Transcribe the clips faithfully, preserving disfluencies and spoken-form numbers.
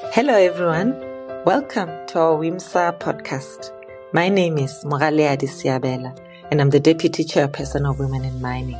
Hello everyone, welcome to our WIMSA podcast. My name is Mogale Adisiabela and I'm the Deputy Chairperson of Women in Mining.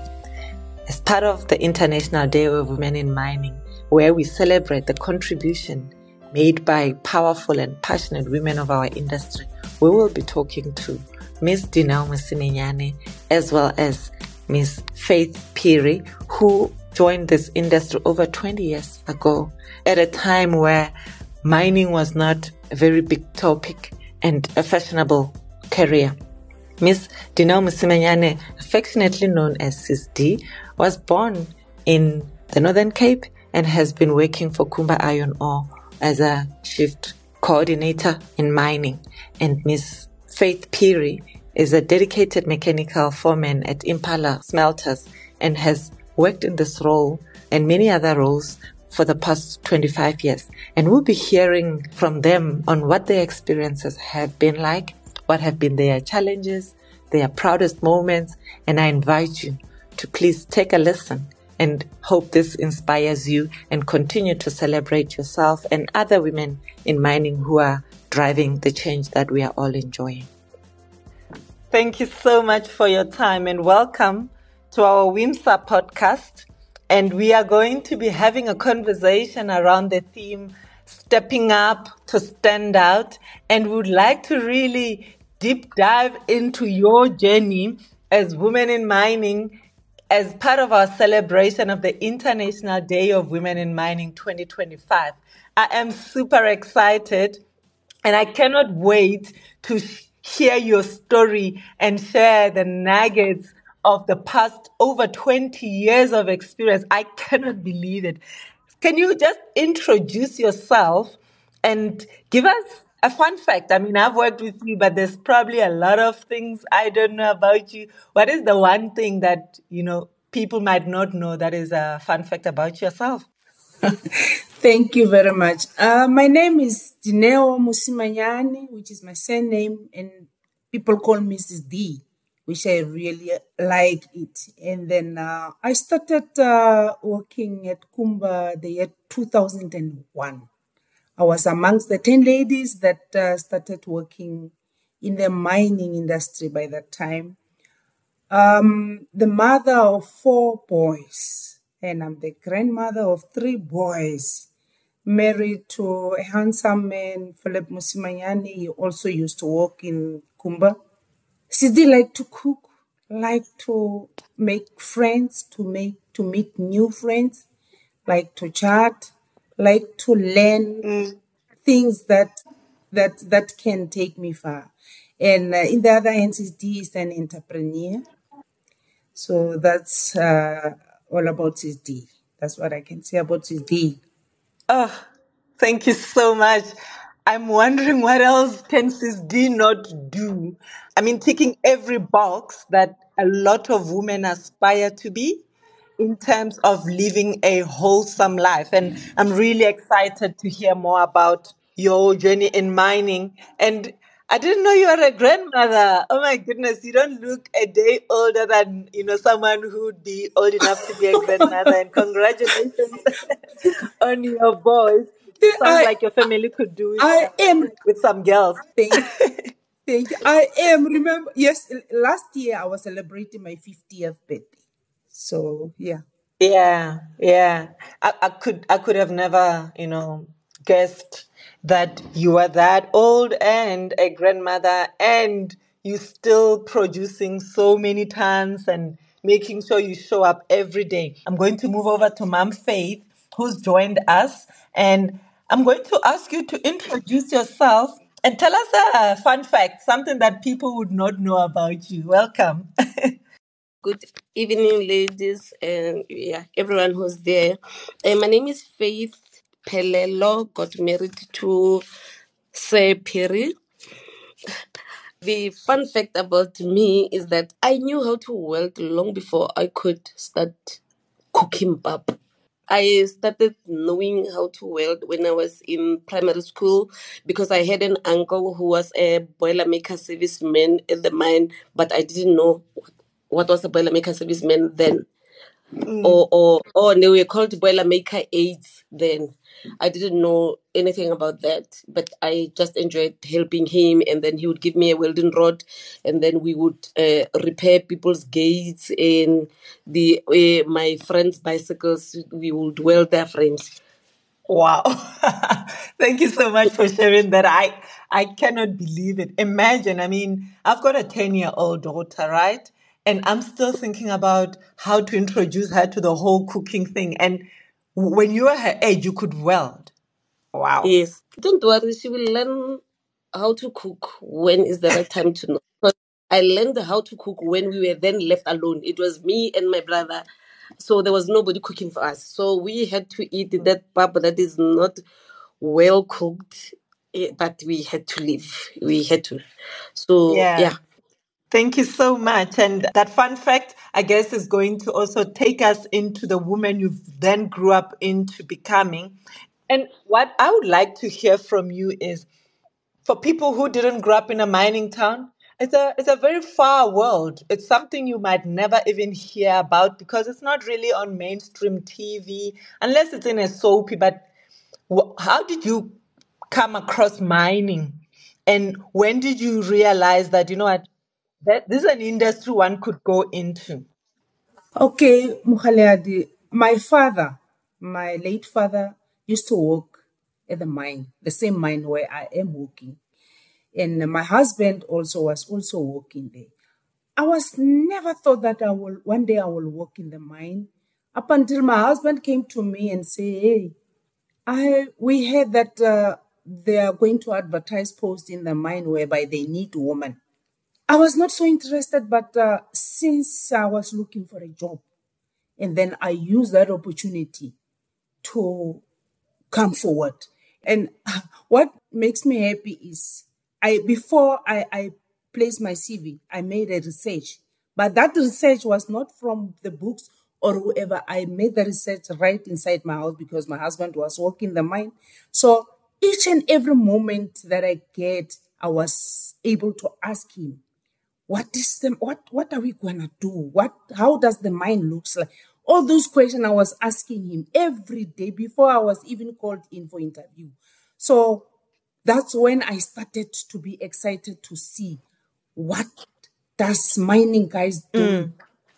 As part of the International Day of Women in Mining, where we celebrate the contribution made by powerful and passionate women of our industry, we will be talking to Miz Dineo Musimenyane as well as Miz Faith Phiri, who joined this industry over twenty years ago at a time where mining was not a very big topic and a fashionable career. Miz Dineo Musimenyane, affectionately known as Sis D, was born in the Northern Cape and has been working for Kumba Iron Ore as a shift coordinator in mining. And Miz Faith Phiri is a dedicated mechanical foreman at Impala Smelters and has worked in this role and many other roles for the past twenty-five years. And we'll be hearing from them on what their experiences have been like, what have been their challenges, their proudest moments. And I invite you to please take a listen and hope this inspires you and continue to celebrate yourself and other women in mining who are driving the change that we are all enjoying. Thank you so much for your time and welcome to our WIMSA podcast. And we are going to be having a conversation around the theme, stepping up to stand out. And we would like to really deep dive into your journey as women in mining as part of our celebration of the International Day of Women in Mining twenty twenty-five. I am super excited and I cannot wait to hear your story and share the nuggets of the past over twenty years of experience. I cannot believe it. Can you just introduce yourself and give us a fun fact? I mean, I've worked with you, but there's probably a lot of things I don't know about you. What is the one thing that, you know, people might not know that is a fun fact about yourself? Thank you very much. Uh, my name is Dineo Musimenyane, which is my surname, and people call me Sis D, which I really like it. And then uh, I started uh, working at Kumba the year two thousand one. I was amongst the ten ladies that uh, started working in the mining industry by that time. Um, the mother of four boys, and I'm the grandmother of three boys. Married to a handsome man, Philip Musimenyane. He also used to work in Kumba. Sis D liked to cook, liked to make friends, to make to meet new friends, like to chat, like to learn mm. things that that that can take me far. And uh, in the other hand, Sis D is an entrepreneur. So that's uh, all about Sis D. That's what I can say about Sis D. Oh, thank you so much. I'm wondering what else can Sis D not do? I mean, ticking every box that a lot of women aspire to be in terms of living a wholesome life. And I'm really excited to hear more about your journey in mining. And I didn't know you were a grandmother. Oh my goodness, you don't look a day older than, you know, someone who would be old enough to be a grandmother. And congratulations on your boys. It sounds I, like your family could do it I am with some girls. Thank, thank you. I am. Remember, yes, last year I was celebrating my fiftieth birthday. So yeah. Yeah, yeah. I, I could I could have never, you know, guessed that you were that old and a grandmother and you still producing so many tons and making sure you show up every day. I'm going to move over to Mom Faith, who's joined us, and I'm going to ask you to introduce yourself and tell us a fun fact, something that people would not know about you. Welcome. Good evening, ladies, and yeah, everyone who's there. Uh, my name is Faith Pelelo. Got married to Sir Phiri. The fun fact about me is that I knew how to weld long before I could start cooking pap. I started knowing how to weld when I was in primary school because I had an uncle who was a boilermaker serviceman at the mine, but I didn't know what was a boilermaker serviceman then. or or or they were called Boilermaker aids then. I didn't know anything about that, but I just enjoyed helping him. And then he would give me a welding rod, and then we would uh, repair people's gates and the uh, my friends' bicycles. We would weld their frames. Wow. Thank you so much for sharing that. I I cannot believe it. Imagine, I mean, I've got a ten-year-old daughter, right? And I'm still thinking about how to introduce her to the whole cooking thing. And when you were her age, you could weld. Wow. Yes, don't worry. She will learn how to cook when is the right time to know. Because I learned how to cook when we were then left alone. It was me and my brother, so there was nobody cooking for us. So we had to eat that pap that is not well cooked, eh, but we had to live. We had to. So Yeah. yeah, Thank you so much. And that fun fact, I guess, is going to also take us into the woman you then grew up into becoming. And what I would like to hear from you is, for people who didn't grow up in a mining town, it's a it's a very far world. It's something you might never even hear about because it's not really on mainstream T V unless it's in a soapy. But wh- how did you come across mining, and when did you realize that you know what, that this is an industry one could go into? Okay, Mukhaleadi, my father, my late father, used to work at the mine, the same mine where I am working. And my husband also was also working there. I was never thought that I will one day I will work in the mine. Up until my husband came to me and say, "Hey, I we heard that uh, they are going to advertise post in the mine whereby they need women." I was not so interested, but uh, since I was looking for a job, and then I used that opportunity to come forward. And what makes me happy is I before I, I placed my C V, I made a research. But that research was not from the books or whoever. I made the research right inside my house because my husband was working the mine. So each and every moment that I get, I was able to ask him, what is the what what are we gonna do? What how does the mind looks like? All those questions I was asking him every day before I was even called in for interview. So that's when I started to be excited to see what does mining guys do.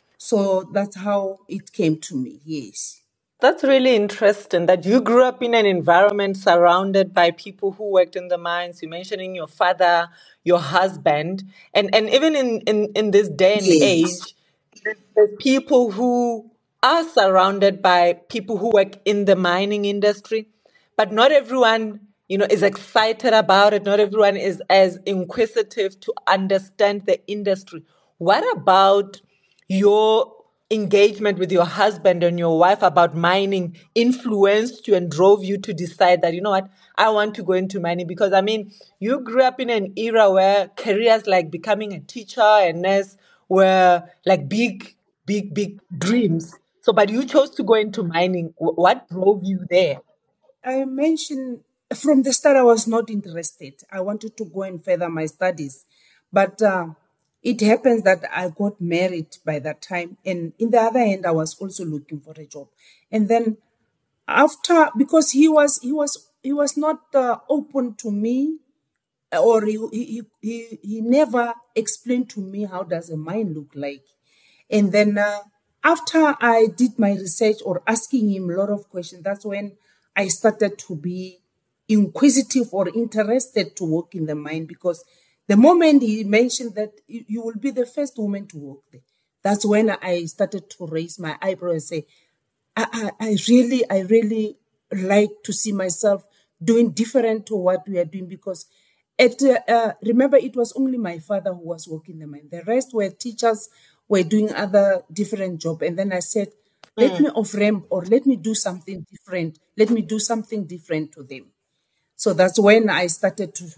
So that's how it came to me. Yes. That's really interesting that you grew up in an environment surrounded by people who worked in the mines. You mentioning your father, your husband, and, and even in, in, in this day and Yes. age, there's there's people who are surrounded by people who work in the mining industry, but not everyone, you know, is excited about it. Not everyone is as inquisitive to understand the industry. What about your engagement with your husband and your wife about mining influenced you and drove you to decide that, you know what, I want to go into mining? Because, I mean, you grew up in an era where careers like becoming a teacher and nurse were like big, big, big dreams. So, but you chose to go into mining. Wh- What drove you there? I mentioned from the start I was not interested. I wanted to go and further my studies, but uh, it happens that I got married by that time, and in the other hand, I was also looking for a job. And then after, because he was he was he was not uh, open to me, or he, he he he never explained to me how does a mind look like. And then uh, after I did my research or asking him a lot of questions, that's when I started to be inquisitive or interested to work in the mine, because the moment he mentioned that you you will be the first woman to work there, that's when I started to raise my eyebrow and say, I, I, I really, I really like to see myself doing different to what we are doing, because at uh, uh, remember it was only my father who was working the mine. The rest were teachers, were doing other different job. And then I said, let me off ramp or let me do something different. Let me do something different to them. So that's when I started to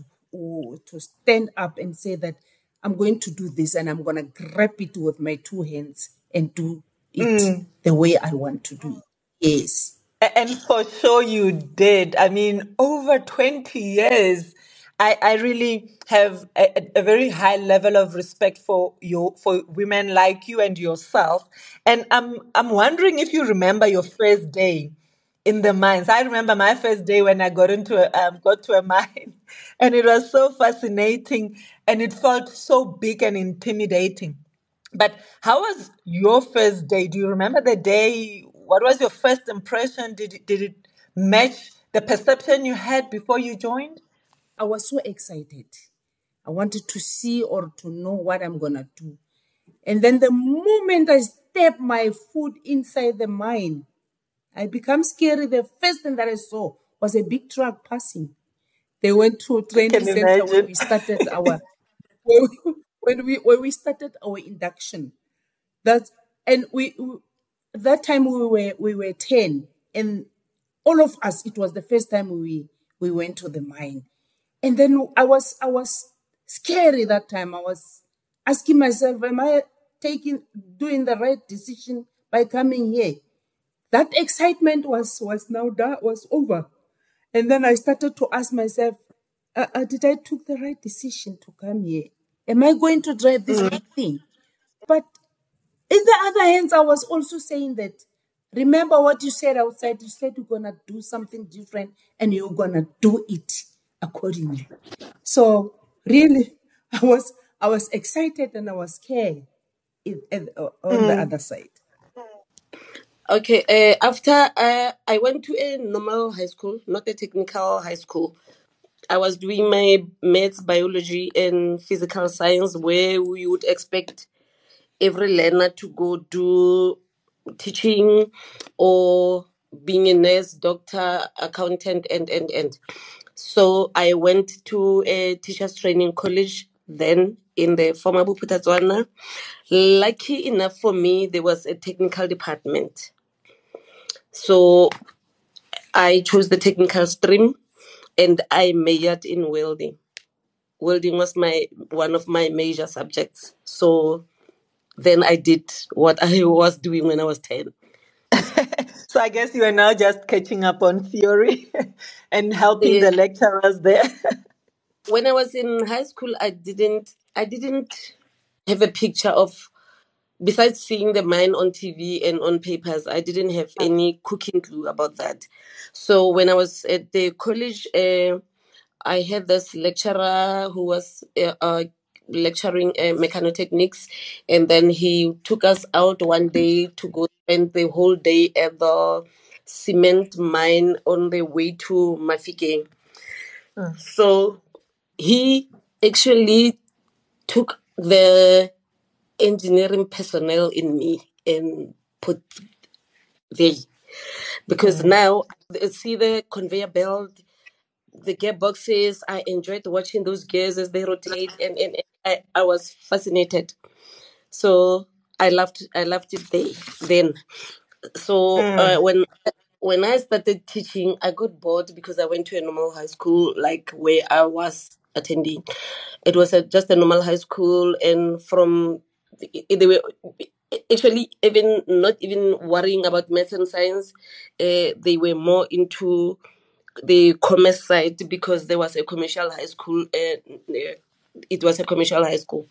to stand up and say that I'm going to do this and I'm going to grab it with my two hands and do it the way I want to do it. Yes. A- And for sure you did. I mean, over twenty years. I, I really have a, a very high level of respect for you, for women like you and yourself. And I'm I'm wondering if you remember your first day in the mines. I remember my first day when I got into a, um, got to a mine, and it was so fascinating, and it felt so big and intimidating. But how was your first day? Do you remember the day? What was your first impression? Did it, did it match the perception you had before you joined? I was so excited. I wanted to see or to know what I'm going to do. And then the moment I step my foot inside the mine, I become scary. The first thing that I saw was a big truck passing. They went to a I training can center when imagine. we started our when we when we, when we started our induction. That and we, we that time we were we were ten, and all of us, it was the first time we we went to the mine. And then I was I was scary that time. I was asking myself, am I taking doing the right decision by coming here? That excitement was was now that was over. And then I started to ask myself, uh, uh, did I took the right decision to come here? Am I going to drive this big thing? But in the other hands, I was also saying that, remember what you said outside. You said you're going to do something different and you're going to do it accordingly. So really, I was I was excited and I was scared in, in, uh, on the other side. Okay, uh, after uh, I went to a normal high school, not a technical high school. I was doing my maths, biology, and physical science, where we would expect every learner to go do teaching or being a nurse, doctor, accountant, and, and, and. So I went to a teachers training college then in the former Buputatswana. Lucky enough for me, there was a technical department. So I chose the technical stream and I majored in welding. Welding was my one of my major subjects. So then I did what I was doing when I was ten. So I guess you are now just catching up on theory and helping Eh, the lecturers there. when I was in high school, I didn't I didn't have a picture of, besides seeing the mine on T V and on papers, I didn't have any cooking clue about that. So when I was at the college, uh, I had this lecturer who was uh, uh, lecturing uh, mechanotechnics, and then he took us out one day to go spend the whole day at the cement mine on the way to Mafike. So he actually took the engineering personnel in me and put there, because now I see the conveyor belt, the gearboxes. I enjoyed watching those gears as they rotate, and, and, and I, I was fascinated. So I loved I loved it there then. So uh, when when I started teaching, I got bored because I went to a normal high school, like where I was attending. It was a, just a normal high school, and from they were actually even not even worrying about math and science. Uh, they were more into the commerce side because there was a commercial high school, and uh, it was a commercial high school.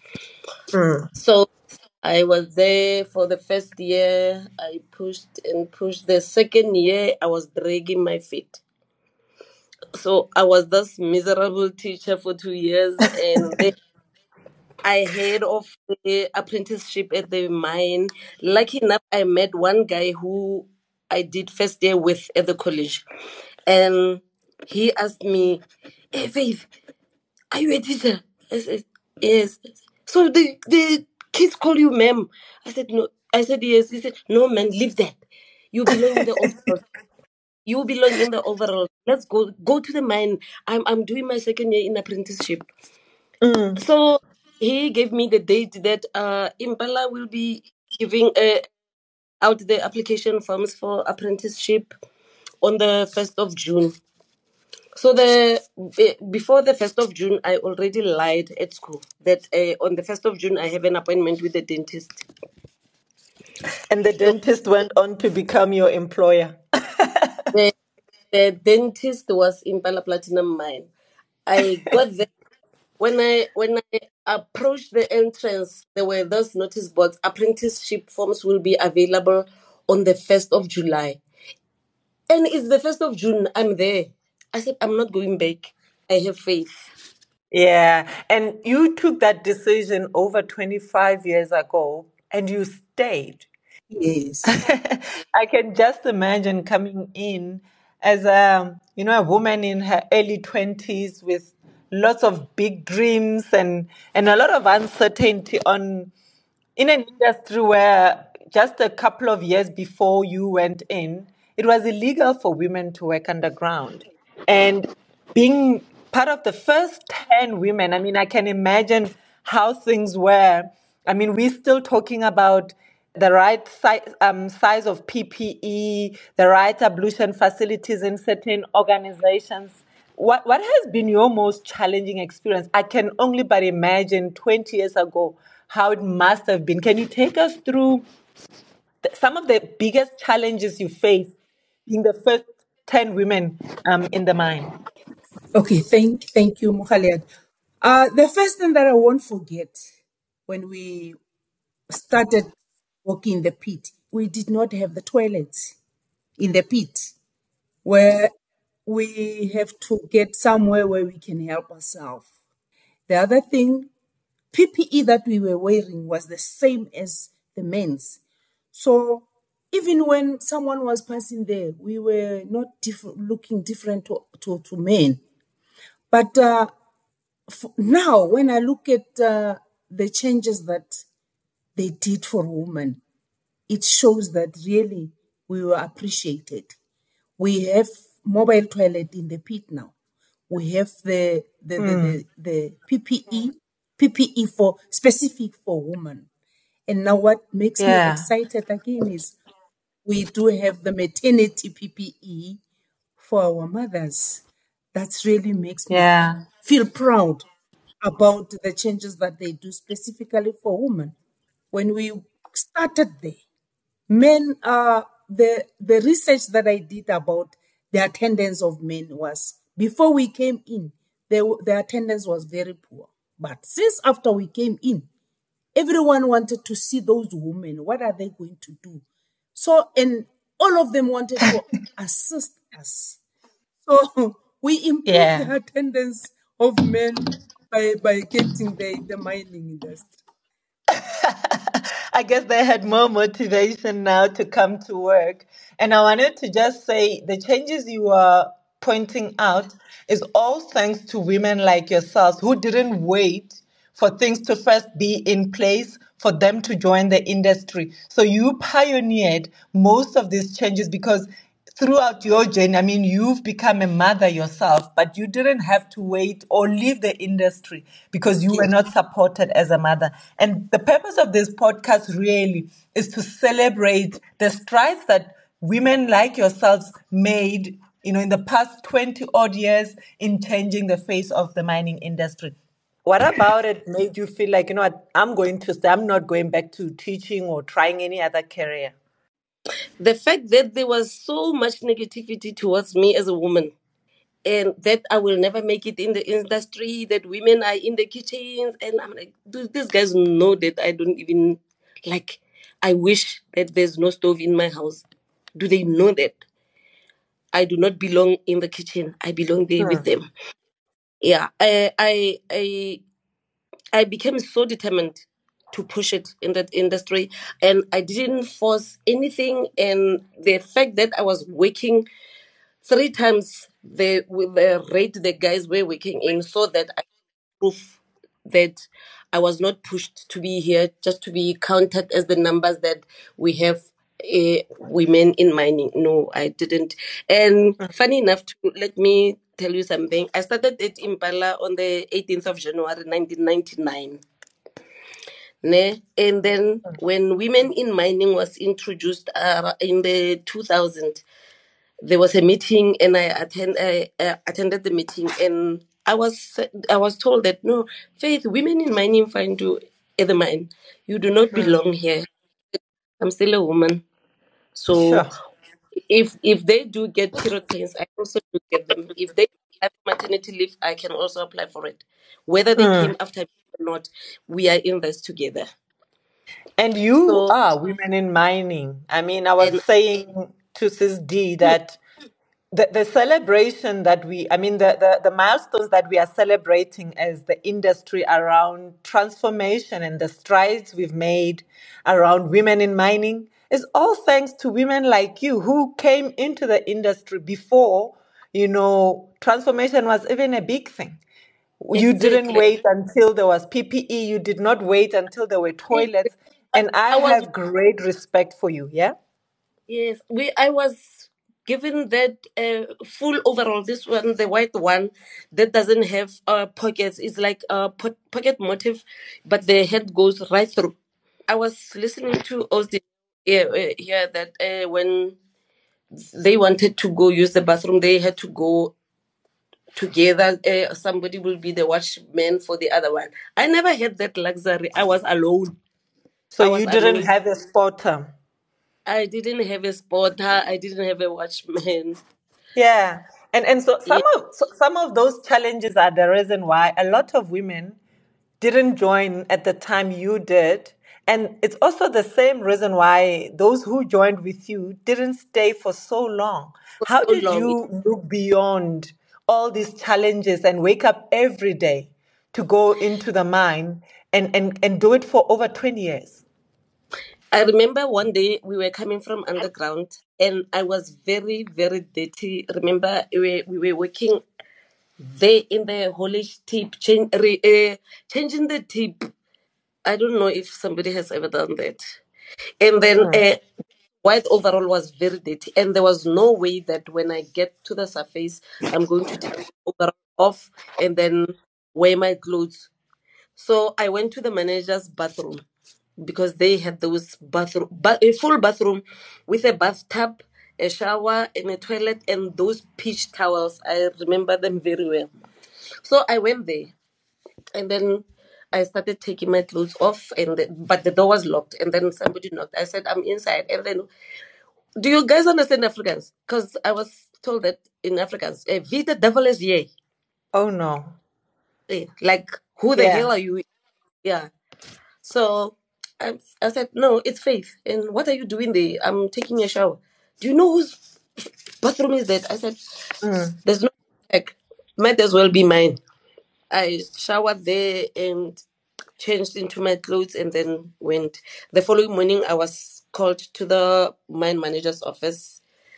So I was there for the first year. I pushed and pushed. The second year, I was dragging my feet. So I was this miserable teacher for two years, and then I heard of the apprenticeship at the mine. Lucky enough, I met one guy who I did first year with at the college, and he asked me, "Hey, Faith, are you a teacher?" I said, "Yes." So the the kids call you ma'am. I said, "No." I said, "Yes." He said, "No, man, leave that. You belong in the overall. You belong in the overall. Let's go go to the mine. I'm I'm doing my second year in apprenticeship." So he gave me the date that uh, Impala will be giving uh, out the application forms for apprenticeship on the first of June. So the eh, before the first of June, I already lied at school that uh, on the first of June I have an appointment with the dentist. And the So dentist went on to become your employer. the, the dentist was Impala Platinum Mine. I got there. When I when I approached the entrance, there were those notice boards. Apprenticeship forms will be available on the first of July. And it's the first of June. I'm there. I said, I'm not going back. I have faith. Yeah. And you took that decision over twenty-five years ago and you stayed. Yes. I can just imagine coming in as a, you know, a woman in her early twenties with lots of big dreams and, and a lot of uncertainty on in an industry where just a couple of years before you went in, it was illegal for women to work underground. And being part of the first ten women, I mean, I can imagine how things were. I mean, we're still talking about the right size, um, size of P P E, the right ablution facilities in certain organizations. What what has been your most challenging experience? I can only but imagine twenty years ago how it must have been. Can you take us through th- some of the biggest challenges you faced being the first ten women um, in the mine? Okay, thank thank you, Mukhaliad. Uh, the first thing that I won't forget when we started working in the pit, we did not have the toilets in the pit where we have to get somewhere where we can help ourselves. The other thing, P P E that we were wearing was the same as the men's. So even when someone was passing there, we were not diff- looking different to, to, to men. But uh, f- now, when I look at uh, the changes that they did for women, it shows that really we were appreciated. We have mobile toilet in the pit now. We have the the the, the, the P P E P P E for specific for women. And now what makes me Yeah, excited again is we do have the maternity P P E for our mothers. That really makes me yeah, feel proud about the changes that they do specifically for women. When we started there, men, uh, the, the research that I did about the attendance of men was before we came in, the, the attendance was very poor. But since after we came in, everyone wanted to see those women. What are they going to do? So, and all of them wanted to assist us. So we improved yeah. the attendance of men by, by getting the, the mining industry. I guess they had more motivation now to come to work. And I wanted to just say the changes you are pointing out is all thanks to women like yourselves who didn't wait for things to first be in place for them to join the industry. So you pioneered most of these changes because throughout your journey, I mean, you've become a mother yourself, but you didn't have to wait or leave the industry because you were Yes. not supported as a mother. And the purpose of this podcast really is to celebrate the strides that women like yourselves made, you know, in the past twenty odd years in changing the face of the mining industry. What about it made you feel like, you know what, I'm going to stay, I'm not going back to teaching or trying any other career? The fact that there was so much negativity towards me as a woman, and that I will never make it in the industry, that women are in the kitchens. And I'm like, do these guys know that I don't even, like, I wish that there's no stove in my house? Do they know that I do not belong in the kitchen? I belong there with Hmm. them. Yeah, I, I, I, I became so determined to push it in that industry, and I didn't force anything. And the fact that I was working three times the with the rate the guys were working in, so that I proof that I was not pushed to be here just to be counted as the numbers that we have uh, women in mining. No, I didn't. And funny enough, to let me tell you something. I started at Impala on the eighteenth of January nineteen ninety-nine. Ne? And then when women in mining was introduced uh, in the two thousand, there was a meeting, and I attend I, uh, attended the meeting, and I was I was told that no, Faith, women in mining find you at the mine. You do not belong here. I'm still a woman, so Sure. if if they do get period pains, I also do get them. If they have maternity maternity leave, I can also apply for it. Whether they came after me or not, we are in this together. And you So, are women in mining. I mean, I was and saying to Sis D that the, the celebration that we, I mean, the, the, the milestones that we are celebrating as the industry around transformation and the strides we've made around women in mining is all thanks to women like you who came into the industry before, you know, transformation was even a big thing. You didn't exactly. wait until there was P P E. You did not wait until there were Exactly. toilets. And I I was have great respect for you. Yeah. Yes, we. I was given that uh, full overall. This one, the white one, that doesn't have uh, pockets. It's like a po- pocket motif, but the head goes right through. I was listening to Ozzy here, uh, here that uh, when they wanted to go use the bathroom, they had to go together. Uh, somebody will be the watchman for the other one. I never had that luxury. I was alone. So I was you didn't alone. have a spotter. I didn't have a spotter. I didn't have a watchman. Yeah. And and so some Yeah, of so some of those challenges are the reason why a lot of women didn't join at the time you did. And it's also the same reason why those who joined with you didn't stay for so long. for How so did long. you look beyond all these challenges and wake up every day to go into the mine and, and, and do it for over twenty years? I remember one day we were coming from underground and I was very, very dirty. Remember, we were, we were working there in the haulage tip, change, re, uh, changing the tip. I don't know if somebody has ever done that. And then Mm, uh, white overall was very dirty. And there was no way that when I get to the surface, I'm going to take the overall off and then wear my clothes. So I went to the manager's bathroom because they had those bathroom, ba- a full bathroom with a bathtub, a shower, and a toilet, and those peach towels. I remember them very well. So I went there, and then I started taking my clothes off, and the, but the door was locked. And then somebody knocked. I said, "I'm inside." And then, do you guys understand Afrikaans? Because I was told that in Afrikaans, eh, "Wie the devil is ye?" oh no. Eh, like, who the hell Yeah. are you? Yeah. So I, I said, no, it's Faith. And what are you doing there? I'm taking a shower. Do you know whose bathroom is that? I said, Mm. there's no check. Might as well be mine. I showered there and changed into my clothes and then went. The following morning, I was called to the mine manager's office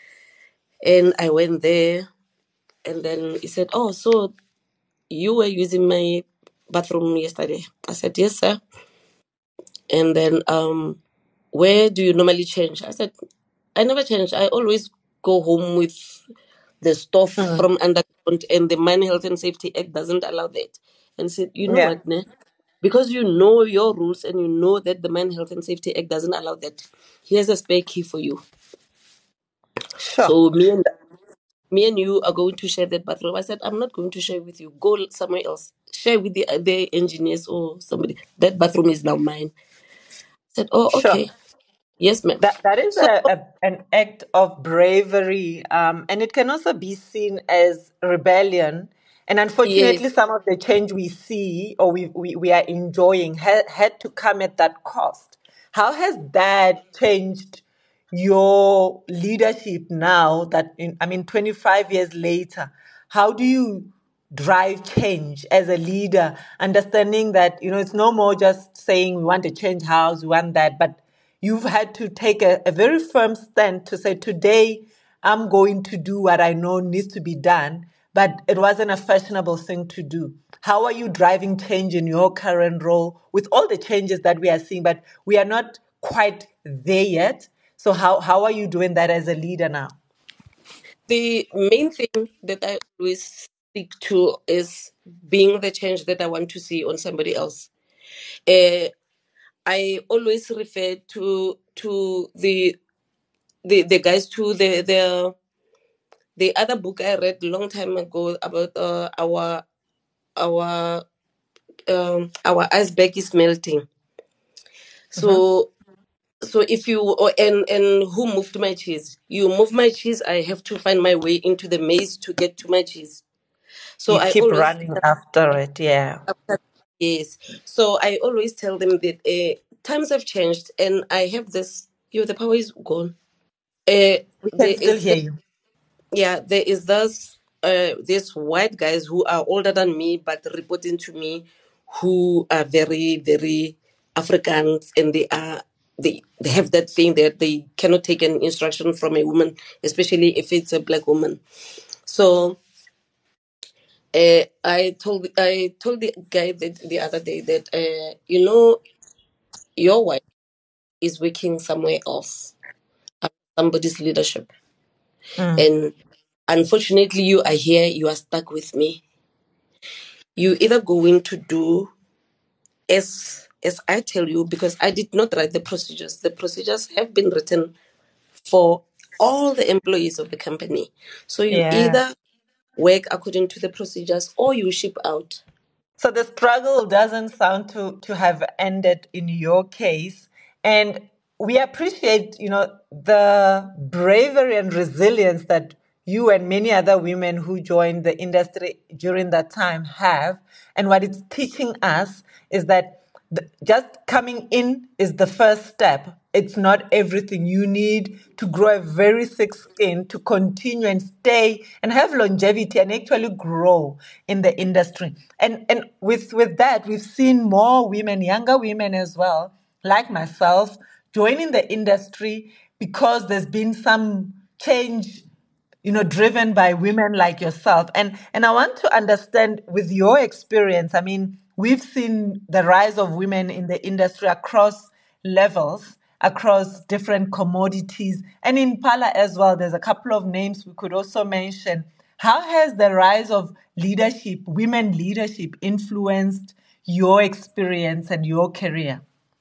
and I went there. And then he said, oh, so you were using my bathroom yesterday? I said, yes, sir. And then, um, where do you normally change? I said, I never change. I always go home with the stuff Mm. from underground, and the Mine Health and Safety Act doesn't allow that. And said, you know Yeah. what, ne? Because you know your rules and you know that the Mine Health and Safety Act doesn't allow that. Here's a spare key for you. Sure. So me and me and you are going to share that bathroom. I said, I'm not going to share with you. Go somewhere else. Share with the the engineers or somebody. That bathroom is now mine. I said, oh, Sure. okay. Yes, ma'am. That that is So a, a an act of bravery, um, and it can also be seen as rebellion. And unfortunately, yes, some of the change we see or we we, we are enjoying ha- had to come at that cost. How has that changed your leadership now? That in, I mean, twenty five years later, how do you drive change as a leader, understanding that you know it's no more just saying we want to change house, we want that, but you've had to take a, a very firm stand to say, today I'm going to do what I know needs to be done, but it wasn't a fashionable thing to do. How are you driving change in your current role with all the changes that we are seeing, but we are not quite there yet? So how, how are you doing that as a leader now? the main thing that I always stick to is being the change that I want to see on somebody else. Uh, I always refer to to the the, the guys to the the the other book I read a long time ago about uh, our our um, our iceberg is melting. Mm-hmm. So so if you or, and and who moved my cheese? You move my cheese, I have to find my way into the maze to get to my cheese. So You I keep always running after it, yeah. after yes. So I always tell them that uh, times have changed, and I have this. You, the power is gone. Uh, We can there still is hear you. yeah, there is this uh these white guys who are older than me but reporting to me, who are very very Africans, and they are they they have that thing that they cannot take an instruction from a woman, especially if it's a black woman. So uh, I told I told the guy that the other day that uh, you know, your wife is working somewhere else under somebody's leadership, Mm. and unfortunately you are here, you are stuck with me. You either going to do as as I tell you, because I did not write the procedures. The procedures have been written for all the employees of the company. So you Yeah. either work according to the procedures or you ship out. So the struggle doesn't sound to, to have ended in your case. And we appreciate, you know, the bravery and resilience that you and many other women who joined the industry during that time have. And what it's teaching us is that the, just coming in is the first step. It's not everything. You need to grow a very thick skin to continue and stay and have longevity and actually grow in the industry. And and with with that, we've seen more women, younger women as well, like myself, joining the industry because there's been some change, you know, driven by women like yourself. And and I want to understand with your experience. I mean, we've seen the rise of women in the industry across levels, across different commodities, and in Pala as well. There's a couple of names we could also mention. How has the rise of leadership, women leadership, influenced your experience and your career?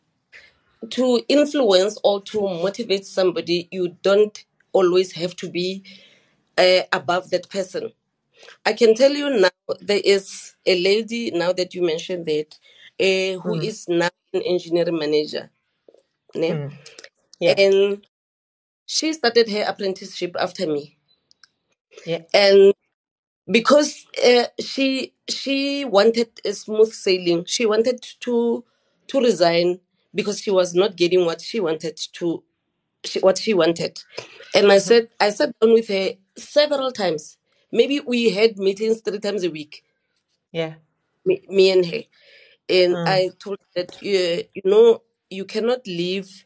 To influence or to motivate somebody, you don't always have to be uh, above that person. I can tell you now, there is a lady now that you mentioned that, uh, who Mm, is now an engineering manager. Ne? mm, yeah, And she started her apprenticeship after me. yeah. And because uh, she she wanted a smooth sailing, she wanted to to resign because she was not getting what she wanted to she, what she wanted. And I Mhm. said I sat down with her several times. Maybe we had meetings three times a week, Yeah. me, me and her. And Mm, I told her that uh, you know, you cannot leave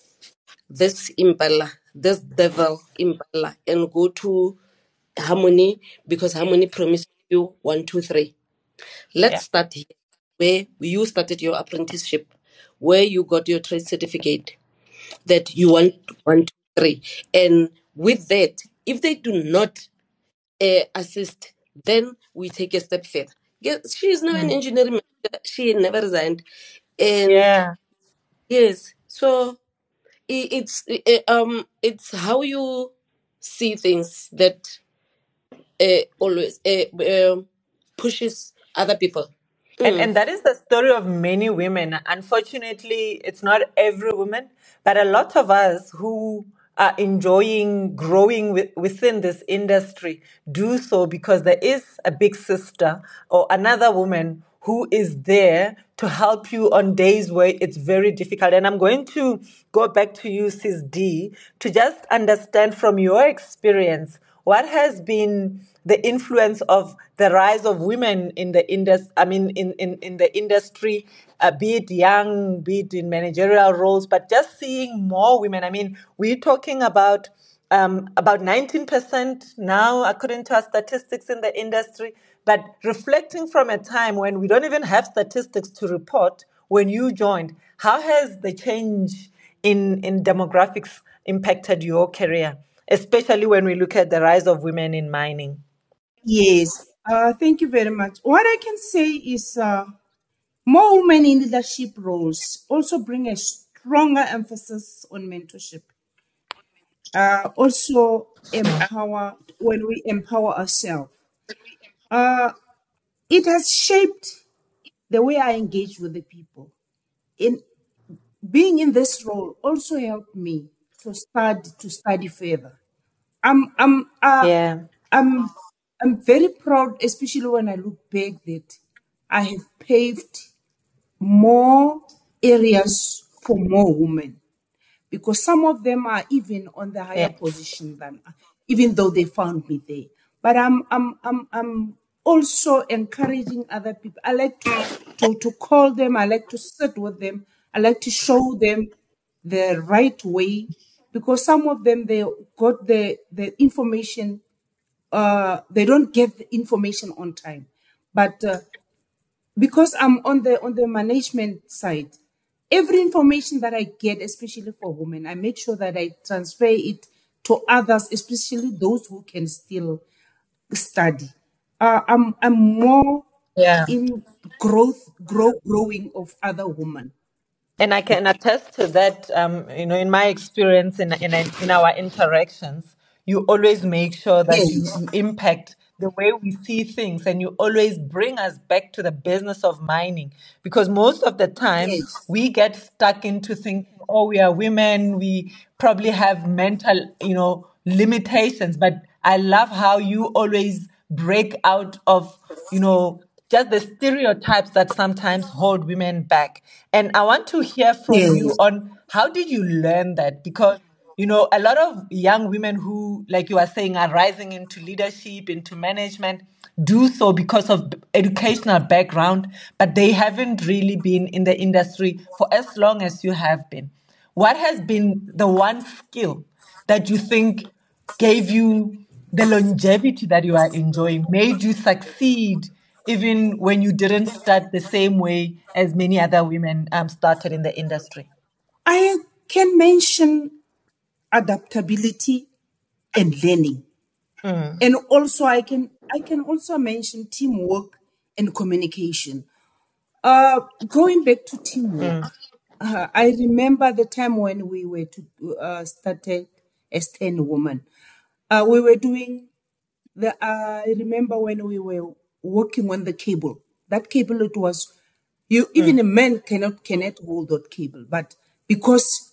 this impala, this devil impala, and go to Harmony because Harmony promised you one, two, three. Let's yeah. start here, where you started your apprenticeship, where you got your trade certificate, that you want one, two, three. And with that, if they do not uh, assist, then we take a step further. Yes, she is now an Mm, engineering manager. She never resigned. And yeah. yes, so i- it's uh, um it's how you see things that uh, always uh, um pushes other people. And Mm. and that is the story of many women. Unfortunately, it's not every woman, but a lot of us who are enjoying growing with, within this industry do so because there is a big sister or another woman who is there to help you on days where it's very difficult. And I'm going to go back to you, Sis D, to just understand from your experience what has been the influence of the rise of women in the industry, I mean, in, in, in the industry, uh, be it young, be it in managerial roles, but just seeing more women. I mean, we're talking about um, about nineteen percent now, according to our statistics in the industry, but reflecting from a time when we don't even have statistics to report when you joined, how has the change in, in demographics impacted your career, especially when we look at the rise of women in mining? Yes. Uh, thank you very much. What I can say is uh, more women in leadership roles also bring a stronger emphasis on mentorship. Uh, also empower when we empower ourselves. Uh, it has shaped the way I engage with the people. In being in this role also helped me to study to study further. I'm I'm uh, Yeah. I'm I'm very proud, especially when I look back, that I have paved more areas for more women, because some of them are even on the higher Yeah. position than, even though they found me there. But I'm I'm I'm I'm also encouraging other people. I like to to to call them. I like to sit with them. I like to show them the right way, because some of them, they got the the information. Uh, they don't get the information on time, but uh, because I'm on the on the management side, every information that I get, especially for women, I make sure that I transfer it to others, especially those who can still study. Uh, I'm I'm more Yeah. in growth, grow, growing of other women. And I can attest to that. Um, you know, in my experience in in in our interactions, you always make sure that you Yes, you impact the way we see things, and you always bring us back to the business of mining. Because most of the time yes, we get stuck into thinking, oh, we are women, we probably have mental, you know, limitations. But I love how you always break out of, you know, just the stereotypes that sometimes hold women back. And I want to hear from you yes. on how did you learn that? Because, you know, a lot of young women who, like you are saying, are rising into leadership, into management, do so because of educational background, but they haven't really been in the industry for as long as you have been. What has been the one skill that you think gave you the longevity that you are enjoying, made you succeed even when you didn't start the same way as many other women um, started in the industry? I can mention adaptability and learning. Mm, And also I can I can also mention teamwork and communication. Uh, going back to teamwork, mm, uh, I remember the time when we were to uh, started as ten women. Uh, we were doing the. Uh, I remember when we were working on the cable. That cable, it was, you, even mm. a man cannot cannot hold that cable, but because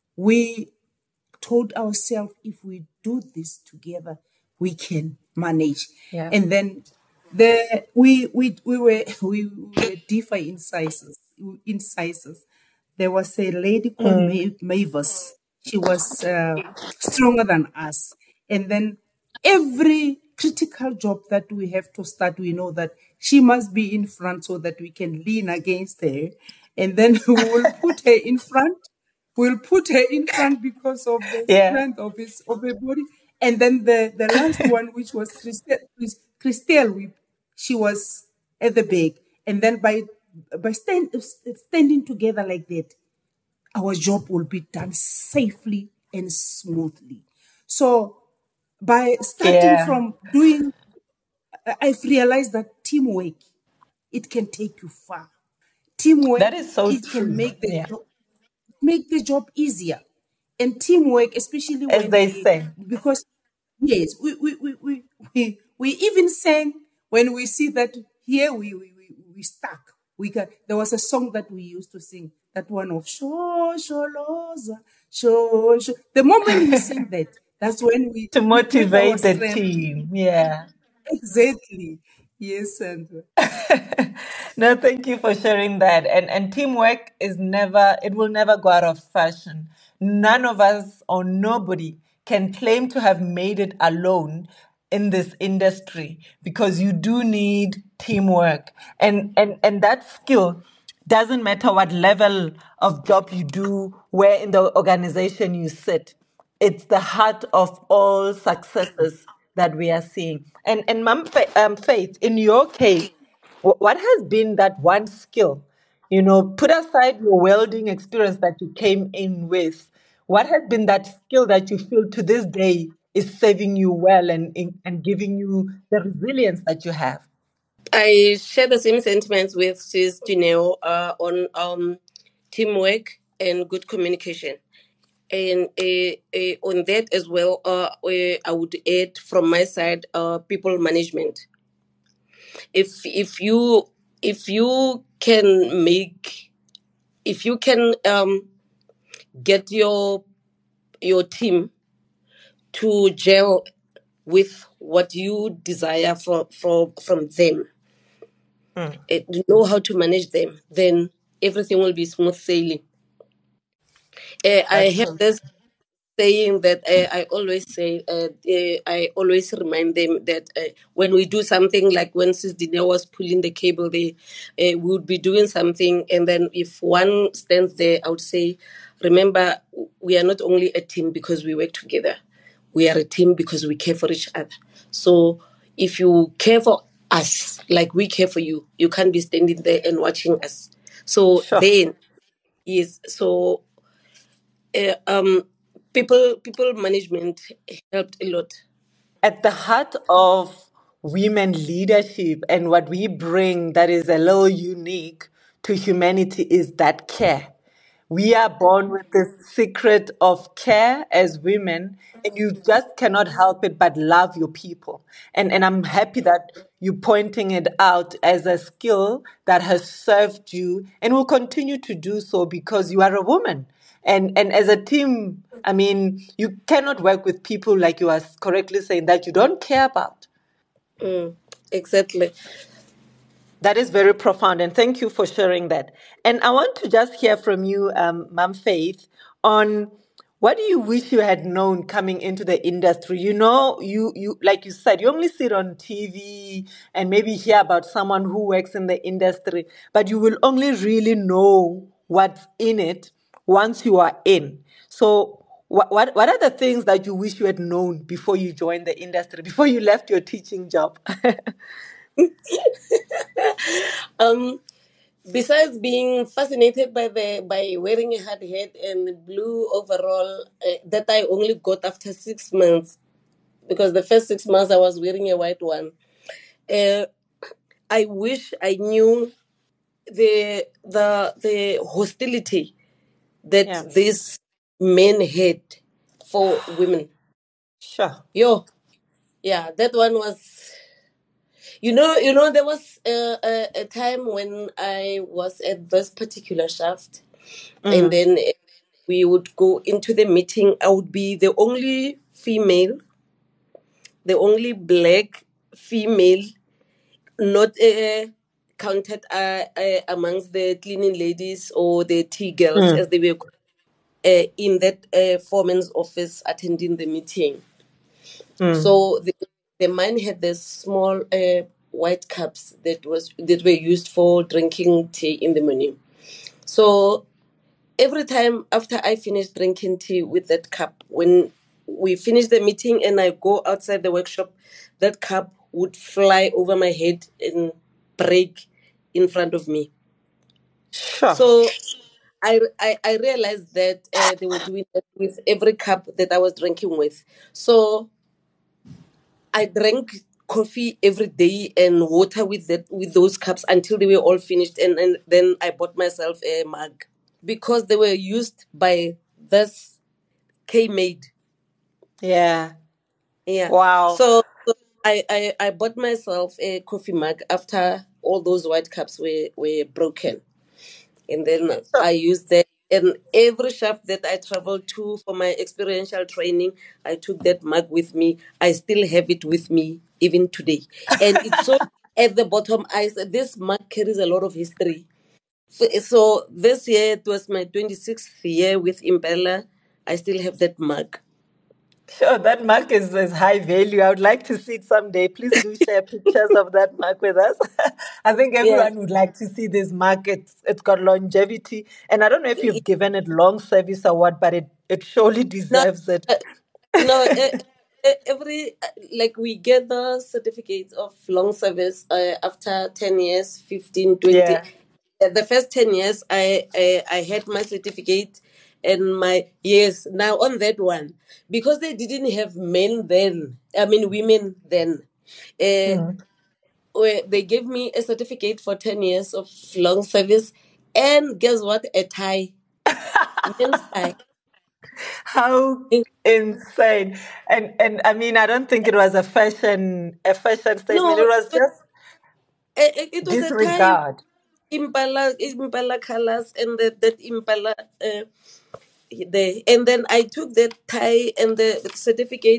we told ourselves, if we do this together, we can manage. Yeah. And then the we we we were we, we were differ in sizes in sizes. There was a lady called Mm. Ma- Mavis. She was uh, stronger than us. And then every critical job that we have to start, we know that she must be in front so that we can lean against her. And then we will put her in front. We'll put her in front because of the Yeah. strength of his of her body. And then the, the last one, which was Christelle, Chris- Christelle, we, she was at the back. And then by by stand, standing together like that, our job will be done safely and smoothly. So by starting Yeah. from doing, I- I've realized that teamwork, it can take you far. Teamwork, That is so it can true. make the Yeah. job make the job easier. And teamwork, especially As when they we, say. because yes, we we we we, we, we even sang when we see that here we we, we, we stuck. We can, there was a song that we used to sing, that one of Sho Sholoza, Sho Sho. The moment we sing that, that's when we, To we get our motivate the strength. team. Yeah. Exactly. Yes, Sandra. No, thank you for sharing that. And and teamwork is never, it will never go out of fashion. None of us or nobody can claim to have made it alone in this industry, because you do need teamwork. And and and that skill doesn't matter what level of job you do, where in the organization you sit. It's the heart of all successes that we are seeing. And and Mom Fa- um, Faith, in your case, wh- what has been that one skill? You know, put aside your welding experience that you came in with. What has been that skill that you feel to this day is serving you well and and giving you the resilience that you have? I share the same sentiments with Sis Janelle uh, on um, teamwork and good communication. And uh, uh, on that as well, uh, uh, I would add from my side, uh, people management. If if you if you can make if you can um, get your your team to gel with what you desire from from from them, Mm. uh, know how to manage them, then everything will be smooth sailing. Uh, I That's have so this saying that uh, I always say, uh, uh, I always remind them that uh, when we do something, like when Sis Dina was pulling the cable, they uh, we would be doing something, and then if one stands there, I would say, remember, we are not only a team because we work together. We are a team because we care for each other. So if you care for us like we care for you, you can't be standing there and watching us. So sure. then, yes, so uh, um, people people management helped a lot. At the heart of women leadership and what we bring that is a little unique to humanity is that care. We are born with the secret of care as women, and you just cannot help it but love your people. And, and I'm happy that you're pointing it out as a skill that has served you and will continue to do so because you are a woman. And and as a team, I mean, you cannot work with people like you are correctly saying that you don't care about. Mm, exactly. That is very profound, and thank you for sharing that. And I want to just hear from you, um, Mom Faith, on what do you wish you had known coming into the industry? You know, you you like you said, you only see it on T V and maybe hear about someone who works in the industry, but you will only really know what's in it once you are in. So, what what what are the things that you wish you had known before you joined the industry, before you left your teaching job? Um, besides being fascinated by the by wearing a hard hat and blue overall, uh, that I only got after six months, because the first six months I was wearing a white one. Uh, I wish I knew the the the hostility that Yeah, this men had for women. sure. Yo, yeah, that one was. You know, you know, there was a, a, a time when I was at this particular shaft, and Mm, then we would go into the meeting. I would be the only female, the only black female, not uh, counted uh, uh, amongst the cleaning ladies or the tea girls, mm, as they were called, uh, in that uh, foreman's office attending the meeting. mm. So the, the mine had the small uh, white cups that was that were used for drinking tea in the morning. So every time after I finished drinking tea with that cup, when we finish the meeting and I go outside the workshop, that cup would fly over my head and break in front of me. Sure. So I, I, I realized that uh, they were doing that with every cup that I was drinking with. So I drank coffee every day and water with that with those cups until they were all finished, and, and then I bought myself a mug because they were used by this K maid. Yeah. Yeah. Wow. So, so I, I I bought myself a coffee mug after all those white cups were, were broken. And then Sure. I used that. And every shaft that I traveled to for my experiential training, I took that mug with me. I still have it with me even today. And it's so at the bottom, I said, this mug carries a lot of history. So, so this year, it was my twenty-sixth year with Impella. I still have that mug. Sure. That mark is, is high value. I would like to see it someday. Please do share pictures of that mark with us. I think Yeah. everyone would like to see this mark. It's, it's got longevity. And I don't know if you've given it long service or what, but it, it surely No, deserves it. uh, no. Uh, uh, every uh, like we get the certificates of long service uh, after ten years, fifteen, twenty. Yeah. Uh, the first ten years, I, I I had my certificate and my yes. Now on that one, because they didn't have men then. I mean women then. Uh, Mm. where they gave me a certificate for ten years of long service, and guess what? A tie, men's tie. How insane. And and I mean, I don't think it was a fashion a fashion statement. It No, was just it, it was a tie, disregard. impala impala colors, and the, that impala uh, there. And then I took that tie and the certificate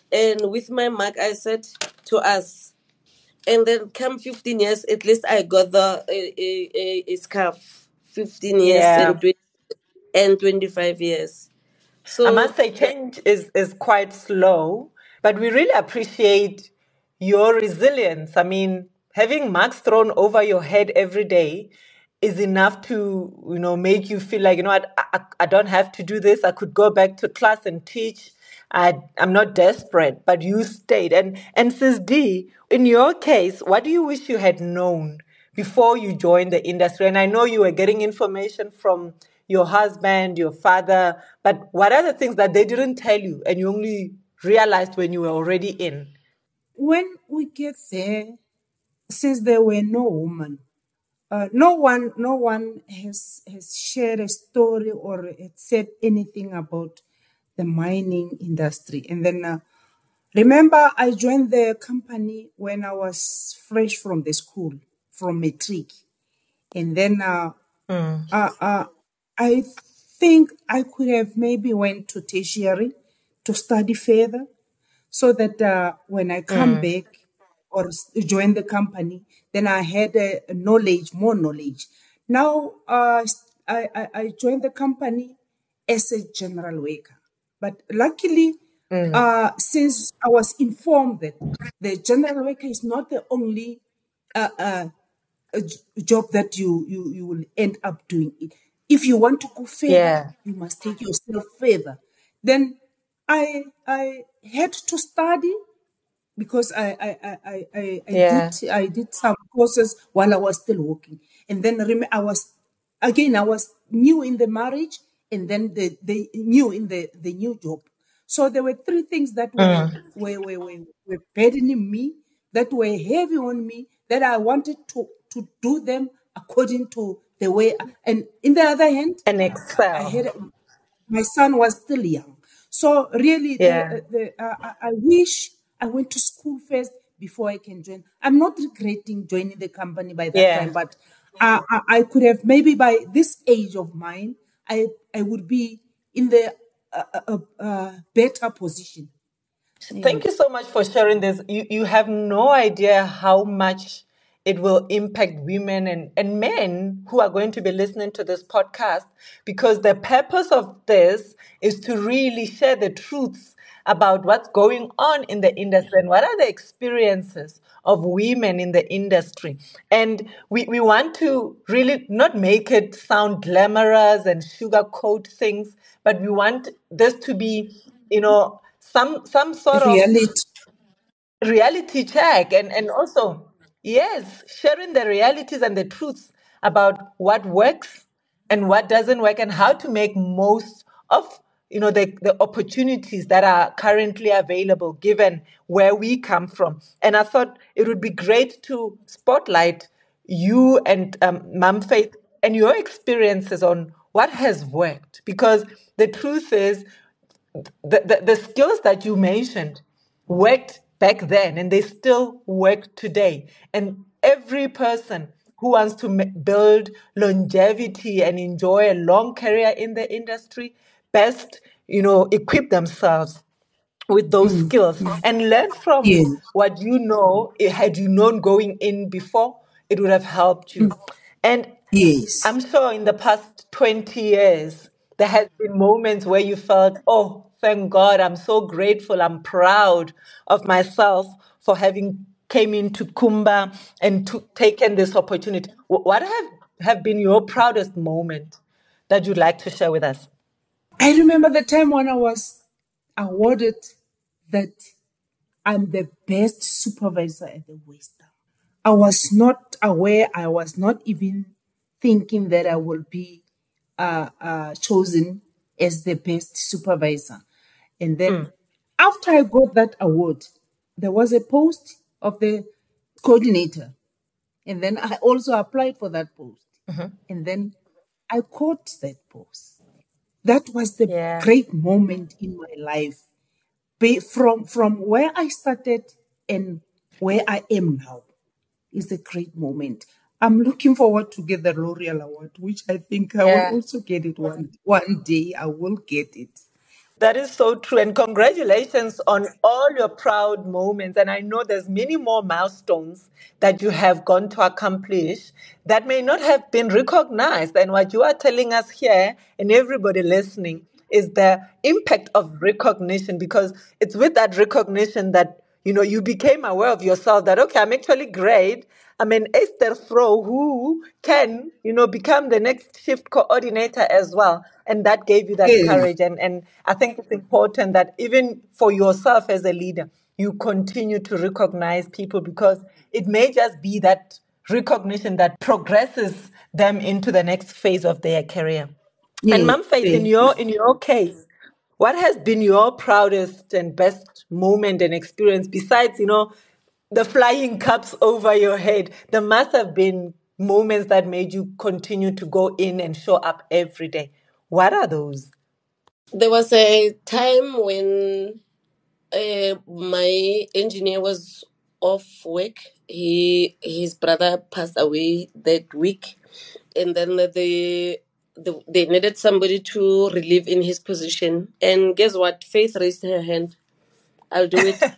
And with my mark, I said to us, and then come fifteen years, at least I got the a, a, a, a scarf. fifteen years Yeah. and, twenty, and twenty-five years. So I must say, change is, is quite slow, but we really appreciate your resilience. I mean, having marks thrown over your head every day is enough to, you know, make you feel like, you know what, I, I, I don't have to do this. I could go back to class and teach. I, I'm not desperate, but you stayed. And, and Sis D, in your case, what do you wish you had known before you joined the industry? And I know you were getting information from your husband, your father, but what are the things that they didn't tell you and you only realized when you were already in? When we get there, since there were no women, uh, no one, no one has has shared a story or had said anything about the mining industry. And then, uh, remember, I joined the company when I was fresh from the school, from matric, and then uh, Mm. uh, uh, I think I could have maybe went to tertiary to study further, so that uh, when I come Mm. back or s- join the company, then I had a, a knowledge, more knowledge. Now uh, s- I, I, I joined the company as a general worker, but luckily, Mm. uh, since I was informed that the general worker is not the only uh, uh, a j- job that you, you you will end up doing it. If you want to go further, Yeah. you must take yourself further. Then I I had to study because I I, I, I, I I did Yeah. I did some courses while I was still working. And then rem- I was again I was new in the marriage, and then the, the new in the, the new job. So there were three things that were Mm. were, were, were, were burdening me, that were heavy on me, that I wanted to, to do them according to the way. And in the other hand, And I excel. had my son was still young. So really, Yeah. the the uh, I I wish I went to school first before I can join. I'm not regretting joining the company by that Yeah. time, but uh, I, I could have maybe by this age of mine, I I would be in the uh, uh, uh, uh, better position. Thank And you so much for sharing this. You, you have no idea how much it will impact women and, and men who are going to be listening to this podcast, because the purpose of this is to really share the truths about what's going on in the industry and what are the experiences of women in the industry. And we, we want to really not make it sound glamorous and sugarcoat things, but we want this to be, you know, some some sort of reality, reality check, and and also, yes, sharing the realities and the truths about what works and what doesn't work and how to make most of, you know, the, the opportunities that are currently available given where we come from. And I thought it would be great to spotlight you and um, Mom Faith and your experiences on what has worked, because the truth is the, the, the skills that you mentioned worked back then and they still work today. And every person who wants to ma- build longevity and enjoy a long career in the industry best, you know, equip themselves with those mm, skills and learn from yes, what you know. Eh, had you known going in before, it would have helped you. And yes. I'm sure in the past twenty years, there has been moments where you felt, oh, thank God, I'm so grateful, I'm proud of myself for having came into Kumba and to, taken this opportunity. Wh- What have, have been your proudest moment that you'd like to share with us? I remember the time when I was awarded that I'm the best supervisor at the Western. I was not aware, I was not even thinking that I will be uh, uh, chosen as the best supervisor. And then Mm. after I got that award, there was a post of the coordinator. And then I also applied for that post. And then I caught that post. That was the Yeah. great moment in my life. Be- From, from where I started and where I am now is a great moment. I'm looking forward to get the L'Oreal Award, which I think I will Yeah. also get it one one day. I will get it. That is so true. And congratulations on all your proud moments. And I know there's many more milestones that you have gone to accomplish that may not have been recognized. And what you are telling us here and everybody listening is the impact of recognition, because it's with that recognition that, you know, you became aware of yourself that, okay, I'm actually great. I'm an Esther Fro who can, you know, become the next shift coordinator as well. And that gave you that Yes. courage. And, and I think it's important that even for yourself as a leader, you continue to recognize people, because it may just be that recognition that progresses them into the next phase of their career. And Yes. Mom Faith, in Yes. your in your case, what has been your proudest and best moment and experience besides, you know, the flying cups over your head? There must have been moments that made you continue to go in and show up every day. What are those? There was a time when uh, my engineer was off work. He his brother passed away that week, and then the, the they needed somebody to relieve in his position. And guess what? Faith raised her hand. I'll do it.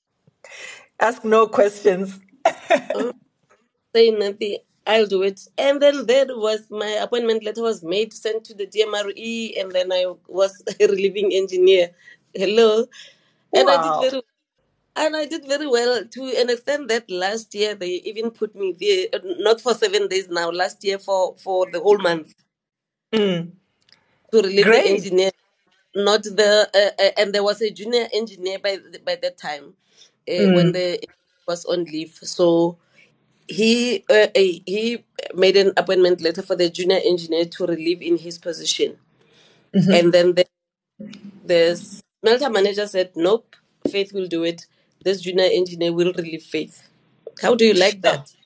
Ask no questions. Oh, say nothing. I'll do it. And then there was my appointment letter was made, sent to the D M R E, and then I was a relieving engineer. Hello. And I did Wow. very and I did very well to an extent that last year they even put me there, uh, not for seven days now, last year for, for the whole month Mm. to relieve the Great. engineer. Not the, uh, uh, and there was a junior engineer by by that time uh, when Mm. the was on leave. So he uh, uh, he made an appointment letter for the junior engineer to relieve in his position. And then the, the smelter manager said, nope, Faith will do it. This junior engineer will relieve Faith. How do you like Sure. that?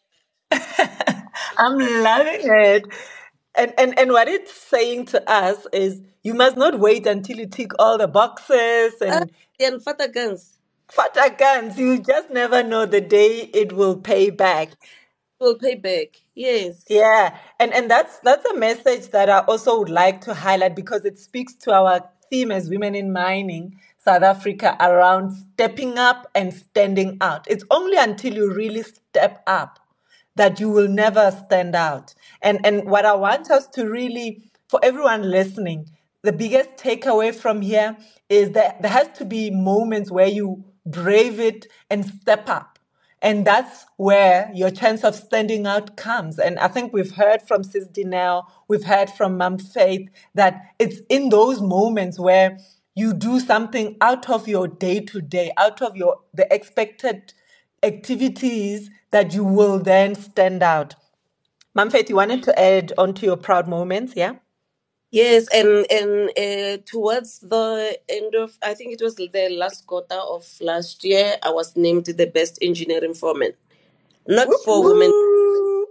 I'm loving it. And, and and what it's saying to us is you must not wait until you tick all the boxes Ah, and and Fata Guns fata guns. You just never know the day it will pay back. will pay back. Yes. Yeah, and and that's that's a message that I also would like to highlight, because it speaks to our theme as women in mining South Africa around stepping up and standing out. It's only until you really step up that you will never stand out. And and what I want us to really, for everyone listening, the biggest takeaway from here is that there has to be moments where you brave it and step up. And that's where your chance of standing out comes. And I think we've heard from Sis Dinell, we've heard from Mum Faith, that it's in those moments where you do something out of your day to day, out of your the expected activities, that you will then stand out. Mum Faith, you wanted to add on to your proud moments, yeah? Yes, and and uh, towards the end of, I think it was the last quarter of last year, I was named the best engineering foreman. Not Whoop, for women. whoop.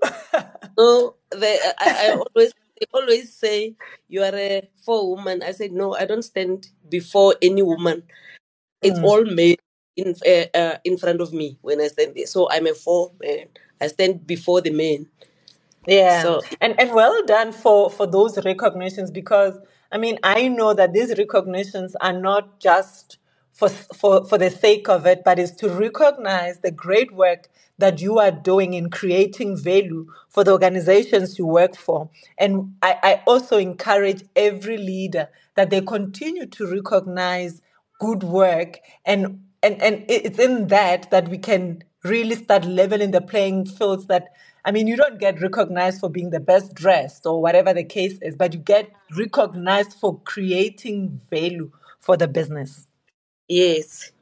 No, they, I, I always they always say you are a for woman. I said no, I don't stand before any woman. It's Mm. all men in uh, uh, in front of me when I stand there. So I'm a four man. I stand before the men. Yeah, So and and well done for for those recognitions, because I mean I know that these recognitions are not just for for for the sake of it, but is to recognize the great work that you are doing in creating value for the organizations you work for. And I, I also encourage every leader that they continue to recognize good work, and and and it's in that that we can really start leveling the playing fields. That I mean, you don't get recognized for being the best dressed or whatever the case is, but you get recognized for creating value for the business. yes,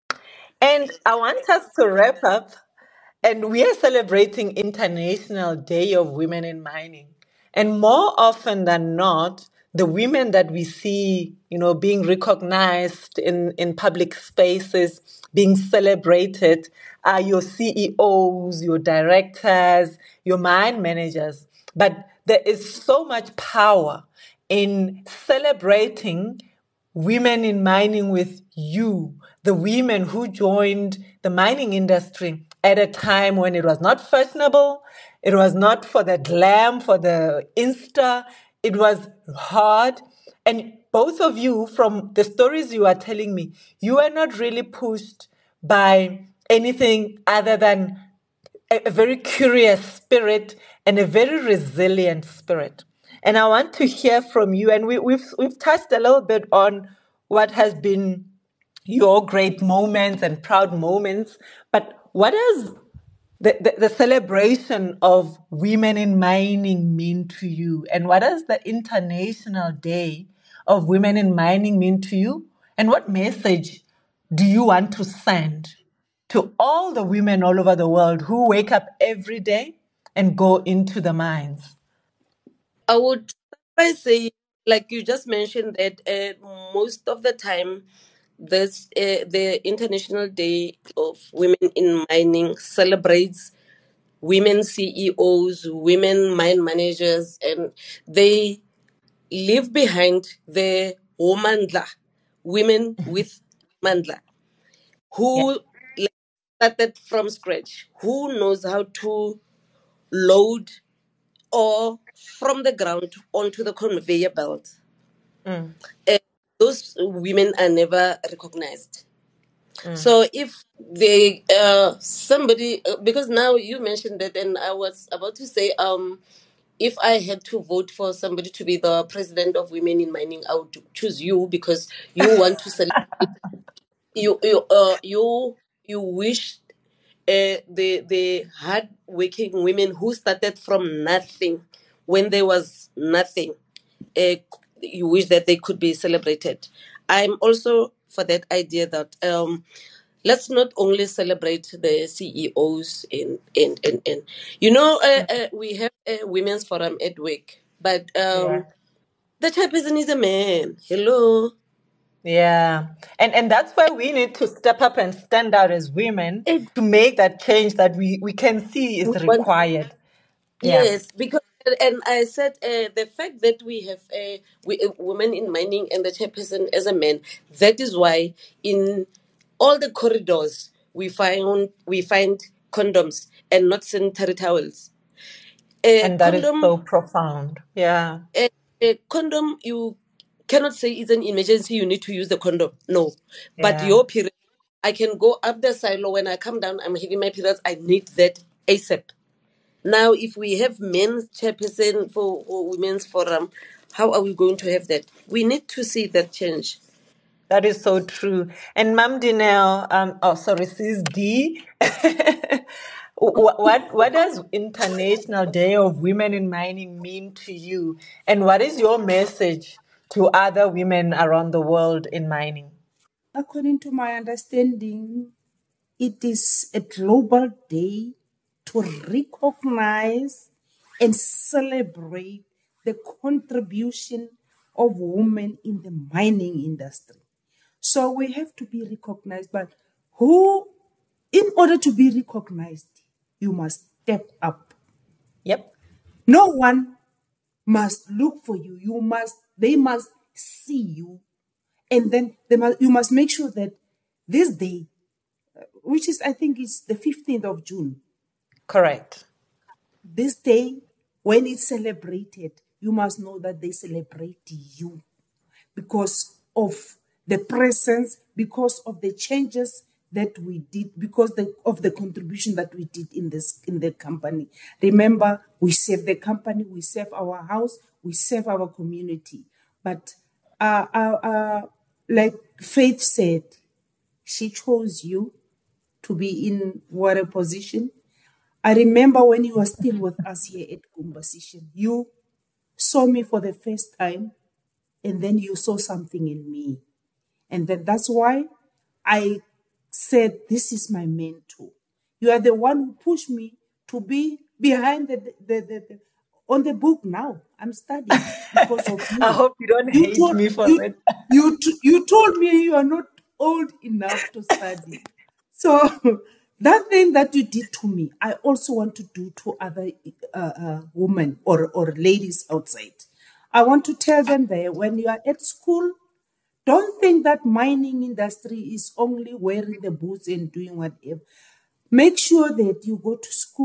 And I want us to wrap up, and we are celebrating International Day of Women in Mining. And more often than not, the women that we see, you know, being recognized in, in public spaces, being celebrated, are your C E Os, your directors, your mine managers. But there is so much power in celebrating women in mining with you, the women who joined the mining industry at a time when it was not fashionable, it was not for the glam, for the Insta, it was hard. And both of you, from the stories you are telling me, you are not really pushed by anything other than a, a very curious spirit and a very resilient spirit. And I want to hear from you. And we, we've we've touched a little bit on what has been your great moments and proud moments. But what does the, the, the celebration of women in mining mean to you? And what does the International Day of Women in Mining mean to you? And what message do you want to send to all the women all over the world who wake up every day and go into the mines? I would start by saying, like you just mentioned, that uh, most of the time, this uh, the International Day of Women in Mining celebrates women C E Os, women mine managers, and they leave behind the womandla, women with mandla, Yeah. who like, started from scratch, who knows how to load ore from the ground onto the conveyor belt. Mm, And those women are never recognized. mm. So if they uh somebody uh, because now you mentioned that, and I was about to say, um if I had to vote for somebody to be the president of women in mining, I would choose you, because you want to celebrate you you uh you you wish uh, the the hard working women who started from nothing when there was nothing. Uh, you wish that they could be celebrated. I'm also for that idea that um, let's not only celebrate the C E Os in in in, in. you know uh, uh, we have a women's forum at work, but Yeah. um, the chairperson is a man. Hello. Yeah. And and that's why we need to step up and stand out as women It, to make that change that we, we can see is we want required. Yeah. Yes, because and I said uh, the fact that we have uh, we, uh, women in mining and the chairperson as a man. That is why in all the corridors we find we find condoms and not sanitary towels. A And that is condom, so profound. Yeah. a, a condom. You cannot say it's an emergency. You need to use the condom. No, but Yeah. your period. I can go up the silo when I come down. I'm having my periods. I need that ASAP. Now, if we have men's chairperson for, for women's forum, how are we going to have that? We need to see that change. That is so true. And Mam Dineo, um, oh, sorry, Sis D, what, what what does International Day of Women in Mining mean to you? And what is your message to other women around the world in mining? According to my understanding, it is a global day to recognize and celebrate the contribution of women in the mining industry. So we have to be recognized, but who, in order to be recognized, you must step up. Yep. No one must look for you. You must, they must see you. And then they must, you must make sure that this day, which is, I think, is the fifteenth of June, Correct. this day, when it's celebrated, you must know that they celebrate you because of the presence, because of the changes that we did, because the, of the contribution that we did in this in the company. Remember, we save the company, we save our house, we save our community. But uh, uh, uh, like Faith said, she chose you to be in whatever position. I remember when you were still with us here at Gumbasishan, you saw me for the first time, and then you saw something in me. And then that's why I said, this is my mentor. You are the one who pushed me to be behind the, the, the, the on the book now. I'm studying because of I you. hope you don't You hate told me for you it. you you told me you are not old enough to study. So that thing that you did to me, I also want to do to other uh, uh, women or or ladies outside. I want to tell them that when you are at school, don't think that mining industry is only wearing the boots and doing whatever. Make sure that you go to school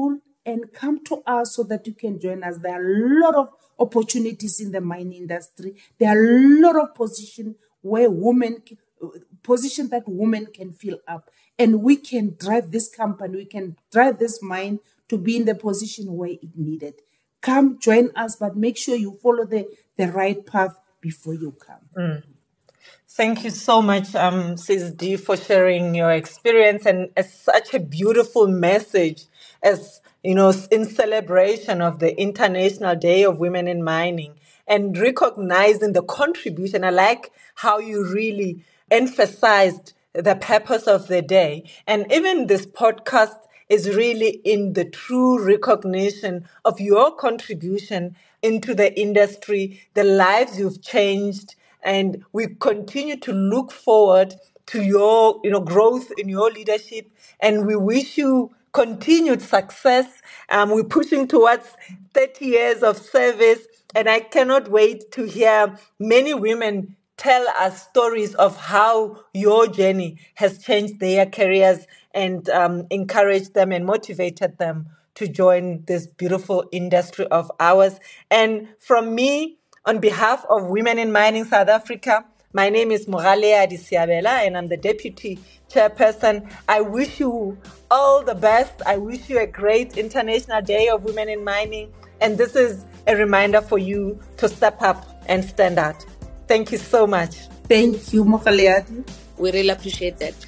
and come to us so that you can join us. There are a lot of opportunities in the mining industry. There are a lot of positions where women, position that women can fill up. And we can drive this company, we can drive this mine to be in the position where it needed. Come join us, but make sure you follow the, the right path before you come. Mm. Thank you so much, um, Sis D, for sharing your experience and as such a beautiful message as, you know, in celebration of the International Day of Women in Mining and recognizing the contribution. I like how you really emphasized the purpose of the day. And even this podcast is really in the true recognition of your contribution into the industry, the lives you've changed. And we continue to look forward to your, you know, growth in your leadership. And we wish you continued success. Um, we're pushing towards thirty years of service. And I cannot wait to hear many women tell us stories of how your journey has changed their careers and um, encouraged them and motivated them to join this beautiful industry of ours. And from me, on behalf of Women in Mining South Africa, my name is Mogale Adisiabela and I'm the Deputy Chairperson. I wish you all the best. I wish you a great International Day of Women in Mining. And this is a reminder for you to step up and stand out. Thank you so much. Thank you, Mogale. We really appreciate that.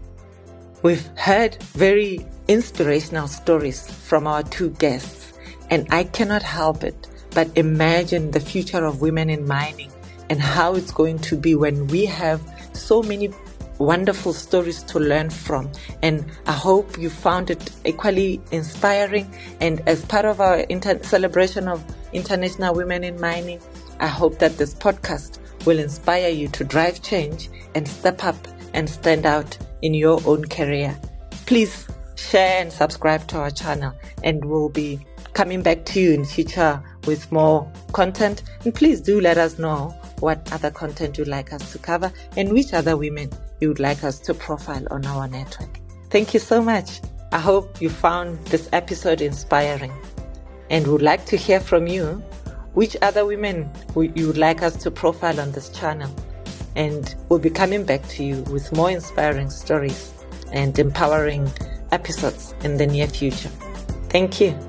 We've heard very inspirational stories from our two guests, and I cannot help it but imagine the future of women in mining and how it's going to be when we have so many wonderful stories to learn from. And I hope you found it equally inspiring. And as part of our inter- celebration of International Women in Mining, I hope that this podcast will inspire you to drive change and step up and stand out in your own career. Please share and subscribe to our channel, and we'll be coming back to you in future with more content. And please do let us know what other content you'd like us to cover and which other women you would like us to profile on our network. Thank you so much. I hope you found this episode inspiring and would like to hear from you which other women you would like us to profile on this channel. And we'll be coming back to you with more inspiring stories and empowering episodes in the near future. Thank you.